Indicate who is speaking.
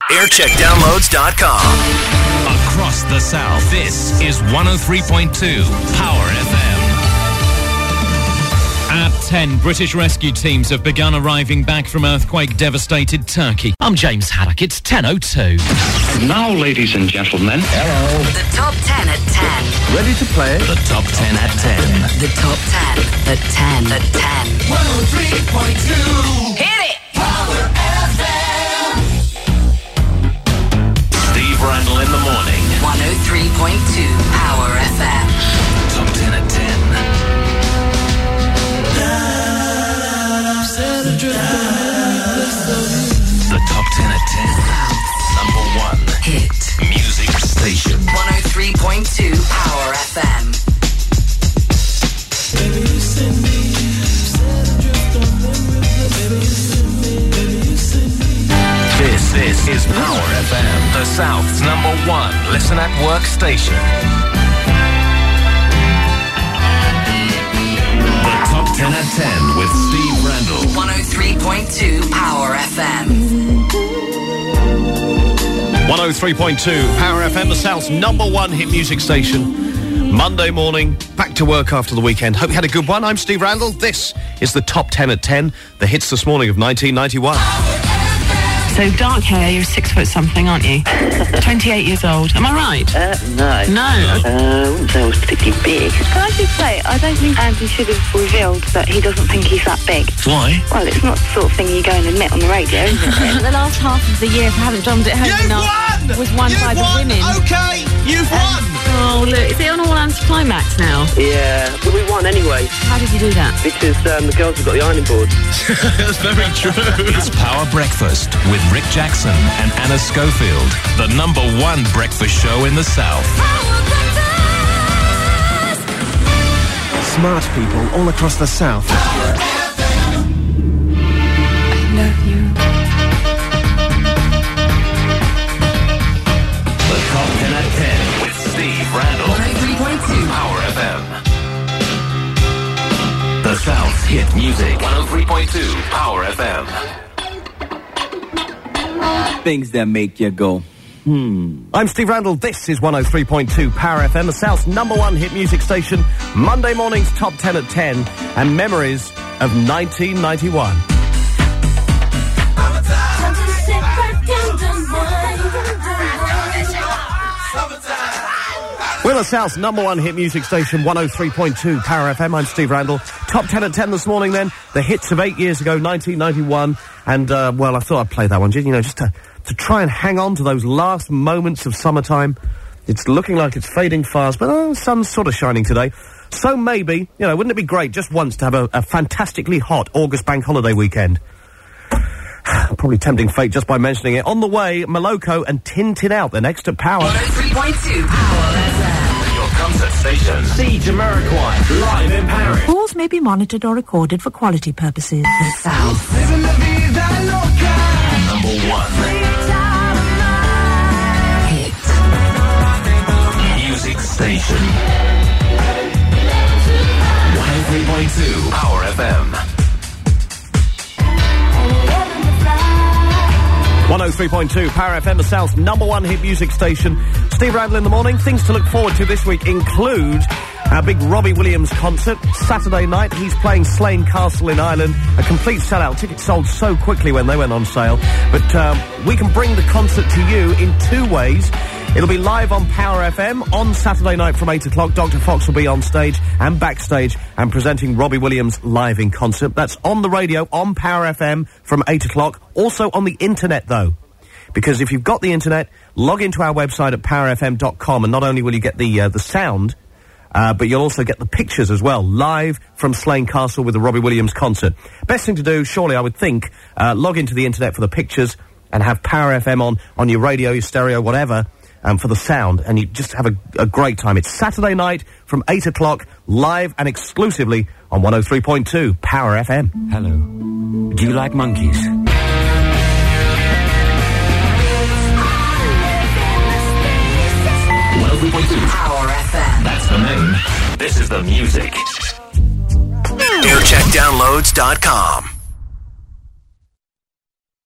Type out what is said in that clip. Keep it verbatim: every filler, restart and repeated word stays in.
Speaker 1: aircheck downloads dot com.
Speaker 2: Across the South, this is one oh three point two Power F M. At ten, British rescue teams have begun arriving back from earthquake-devastated Turkey. I'm James Haddock. It's ten oh two.
Speaker 3: Now, ladies and gentlemen.
Speaker 1: Hello.
Speaker 4: The top ten at ten.
Speaker 1: Ready to play?
Speaker 2: The top ten at ten.
Speaker 4: The top ten at ten at ten.
Speaker 1: one oh three point two.
Speaker 4: Hit it!
Speaker 1: Power F M.
Speaker 2: Steve Randall in the morning.
Speaker 4: one oh three point two Power F M.
Speaker 2: Top ten at ten. The top ten at ten. Number one
Speaker 4: Hit.
Speaker 2: music station.
Speaker 4: one oh three point two Power F M.
Speaker 2: This, this is Power F M, the South's number one listen at work station. The top ten at ten with Steve Randall.
Speaker 4: one oh three point two Power F M.
Speaker 5: one oh three point two Power F M, the South's number one hit music station. Monday morning, back to work after the weekend. Hope you had a good one. I'm Steve Randall. This is the top ten at ten. The hits this morning of nineteen ninety-one.
Speaker 6: So dark hair, you're six foot something, aren't you? twenty-eight years old. Am I right?
Speaker 7: Uh, no.
Speaker 6: No.
Speaker 7: Uh, I wouldn't say I was particularly big.
Speaker 8: Can I just say, I don't think Andy should have revealed that he doesn't think he's that big.
Speaker 2: Why?
Speaker 8: Well, it's not the sort of thing you go and admit on the radio, is it?
Speaker 6: The last half of the year, if I haven't drummed it home
Speaker 5: You've
Speaker 6: enough,
Speaker 5: won!
Speaker 6: was won
Speaker 5: You've
Speaker 6: by the
Speaker 5: won!
Speaker 6: women.
Speaker 5: Okay, you've won!
Speaker 6: Oh, look, is it on all anti-climax now?
Speaker 7: Yeah, but we won anyway,
Speaker 6: How did you do that?
Speaker 7: because um, the girls have got the ironing board.
Speaker 5: That's very true.
Speaker 2: It's Power Breakfast with Rick Jackson and Anna Schofield, the number one breakfast show in the South.
Speaker 9: Smart people all across the South.
Speaker 6: I love you.
Speaker 2: The top ten at ten with Steve Randall.
Speaker 4: one oh three point two
Speaker 2: Power F M. The South's hit music. one oh three point two Power F M.
Speaker 9: Things that make you go, hmm.
Speaker 5: I'm Steve Randall. This is one oh three point two Power F M, the South's number one hit music station. Monday morning's top ten at ten and memories of nineteen ninety-one. We're the South's number one hit music station, one oh three point two Power F M. I'm Steve Randall. Top ten at ten this morning then. The hits of eight years ago, nineteen ninety-one. And, uh, well, I thought I'd play that one, you know, just to, to try and hang on to those last moments of summertime. It's looking like it's fading fast, but oh, the sun's sort of shining today. So maybe, you know, wouldn't it be great just once to have a, a fantastically hot August bank holiday weekend? Probably tempting fate just by mentioning it. On the way, Moloko and Tintin Out. They're next at Power.
Speaker 4: one oh three point two Power F M.
Speaker 2: Your concert station.
Speaker 5: See Jamiroquai live in Paris.
Speaker 10: Calls may be monitored or recorded for quality purposes.
Speaker 4: The South.
Speaker 2: Number one.
Speaker 4: Hit.
Speaker 2: Music station. one oh three point two Power F M.
Speaker 5: one oh three point two Power F M, the South's number one hit music station. Steve Randall in the morning. Things to look forward to this week include our big Robbie Williams concert. Saturday night, he's playing Slane Castle in Ireland. A complete sellout. Tickets sold so quickly when they went on sale. But um, we can bring the concert to you in two ways. It'll be live on Power F M on Saturday night from eight o'clock. Doctor Fox will be on stage and backstage and presenting Robbie Williams live in concert. That's on the radio on Power F M from eight o'clock. Also on the internet, though. Because if you've got the internet, log into our website at power f m dot com, and not only will you get the uh, the sound, uh, but you'll also get the pictures as well, live from Slane Castle with the Robbie Williams concert. Best thing to do, surely, I would think, uh, log into the internet for the pictures and have Power F M on, on your radio, your stereo, whatever, um, for the sound, and you just have a, a great time. It's Saturday night from eight o'clock, live and exclusively on one oh three point two Power F M.
Speaker 9: Hello. Do you like monkeys?
Speaker 2: one oh three point two
Speaker 4: Power F M.
Speaker 2: That's the name. This is the music.
Speaker 1: aircheck downloads dot com.